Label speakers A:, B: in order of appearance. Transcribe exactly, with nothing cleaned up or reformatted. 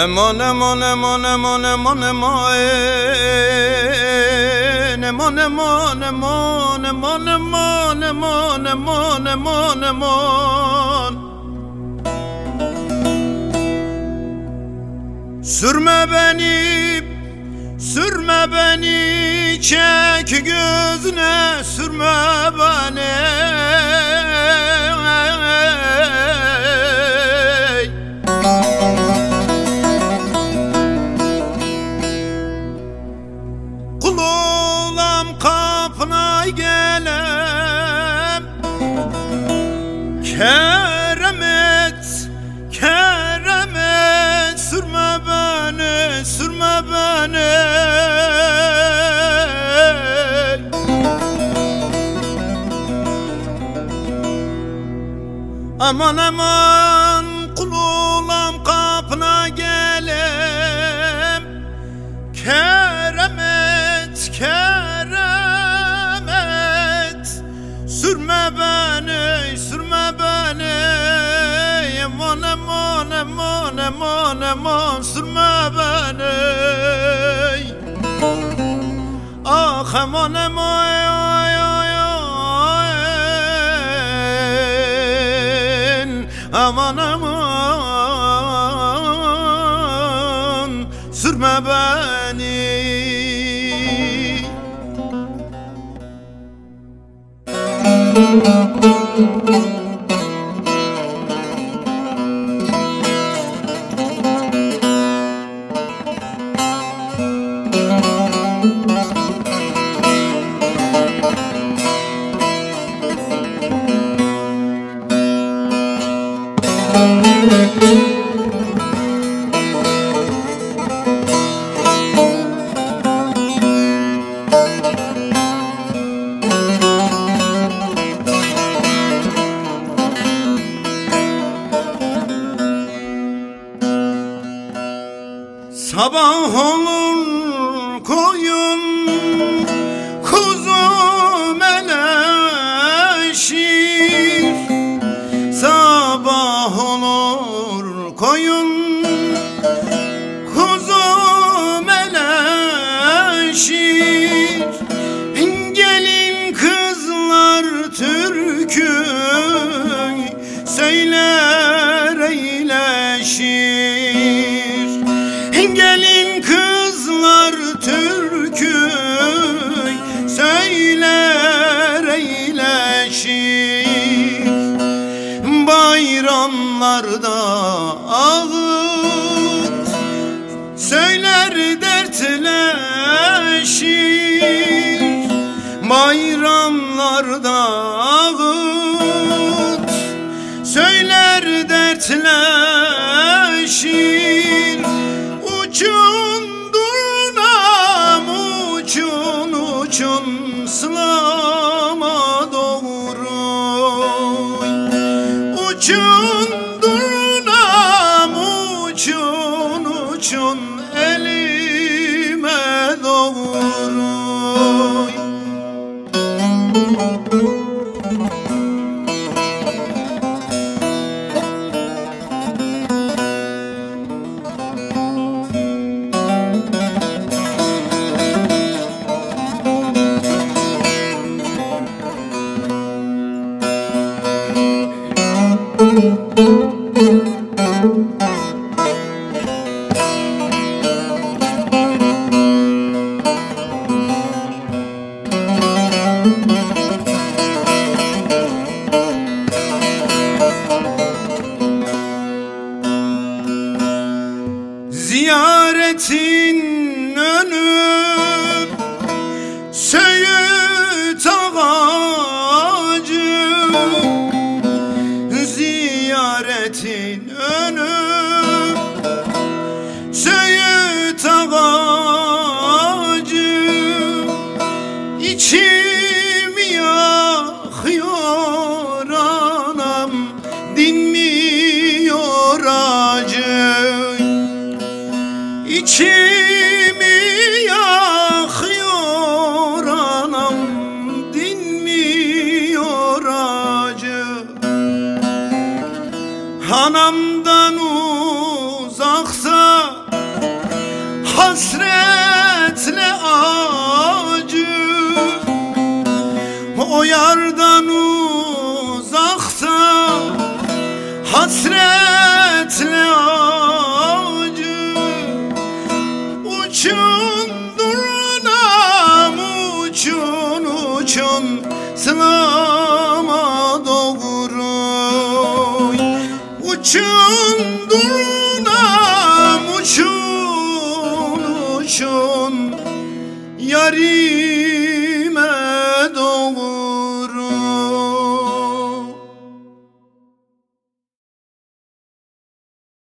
A: Eman eman eman eman eman eman eman eman eman eman eman eman eman eman eman Sürme beni, sürme beni, çek gözüne, sürme beni. Kul olam kapına gelem, kerem et, kerem et, sürme beni, sürme beni. Aman aman kul olam kapına gelem, kerem et, kerem et, sürme beni, sürme beni. Aman aman aman aman aman sürme beni. Ah aman aman ay ay ay aman aman sürme beni. Sabah olur koyun kuzum eleşir, sabah olur koyun kuzum eleşir. Gelin kızlar türkü söyler eyleşir. Gelin kızlar türkü söyler eyleşir. Bayramlarda ağıt söyler dertleşir. Bayramlarda ağıt söyler dertleşir. Uçun durnam uçun uçun sılama doğru. Uçun durnam uçun uçun elime doğru. Ziyaretin önü söğüt ağacı, ziyaretin önü söğüt ağacı. İçimi yakıyor anam, dinmiyor acı. İçimi yakıyor anam, dinmiyor acı. Anamdan uzaksa o yardan uzakta hasretle acı. Uçun durunam uçun uçun sınama doğru. Uçun durunam uçun uçun yarim